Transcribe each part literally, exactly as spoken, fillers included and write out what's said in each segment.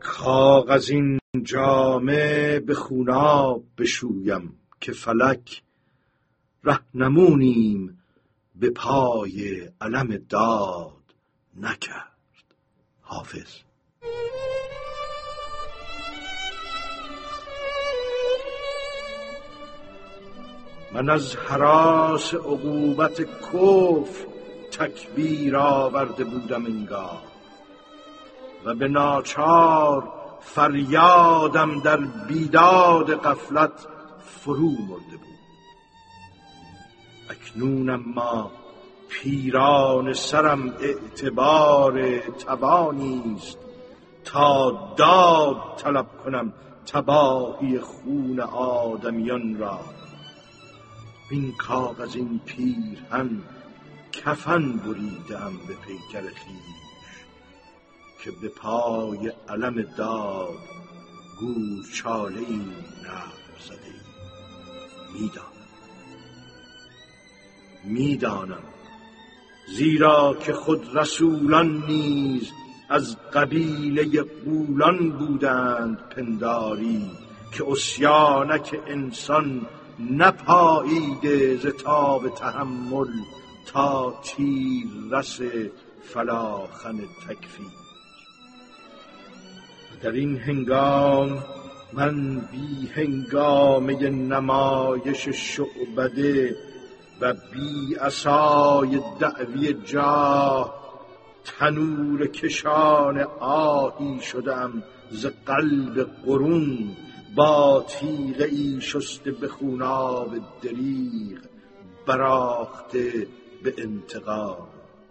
کاغذین جامه به خوناب بشویم که فلک رهنمونیم به پای علم داد نکرد. حافظ. من از هراس عقوبت کفر تکبیر آورده بودم انگار و به ناچار فریادم در بیداد غفلت فرو مرده بود. اکنونم ما پیران سرم اعتبار تبانیست تا داد طلب کنم تباهی خون آدمیان را. این کاغذ این پیرهن کفن بریدم به پیکر خویش که به پای علم داد گورچاله ای نعل زده. میدانم میدانم زیرا که خود رسولان نیز از قبیله غولان بودند پنداری که عصیانک انسان نپاییده ز تاب تحمل تا تیر رس فلاخن تکفیر. در این هنگام من بی هنگامه نمایش شعبده و بی عصای دعوی جاه تنور کشان آهی شدم ز قلب قرون با تیغه ای شسته به خوناب دریغ براخته به انتقام.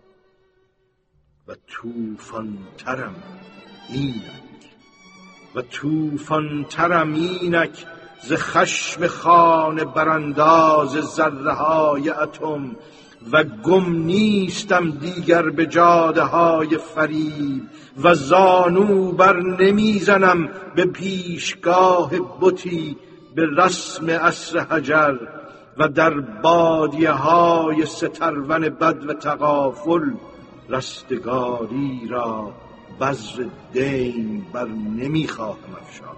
و توفان ترم اینک و توفان ترم اینک ز خشم خانه برانداز ذره های اتم و گم نیستم دیگر به جاده های فریب و زانو بر نمیزنم به پیشگاه بتی به رسم عصر حجر و در بادیه های سترون بد و تغافل رستگاری را بذر دین بر نمیخواهم افشان.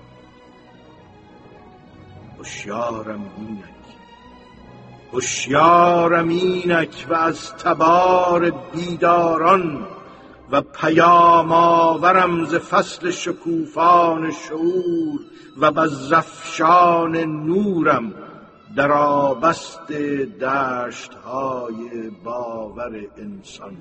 هوشیارم اینک هوشیارم اینک و از تبار بیداران و پیام آورم ز فصل شکوفان شعور و بزرافشان نورم در آبست دشت های باور انسان.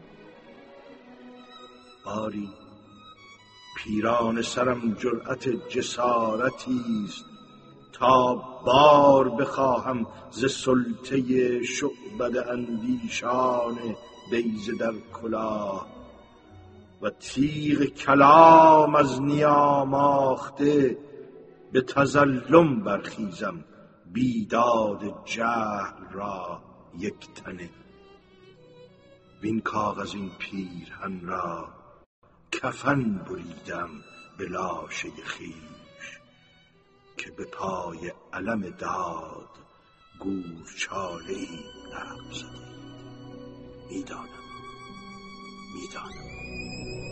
آری پیران سرم جرأت جسارتیست تا بار بخواهم ز سلطه شعبده اندیشان بیضه در کلاه و تیغ کلام از نیام آخته به تظلم برخیزم بیداد جهل را یک تنه. وین کاغذ این پیرهن را کفن بریدم به لاشه خویش که به پای علم داد گورچاله ای نعل زده. میدانم میدانم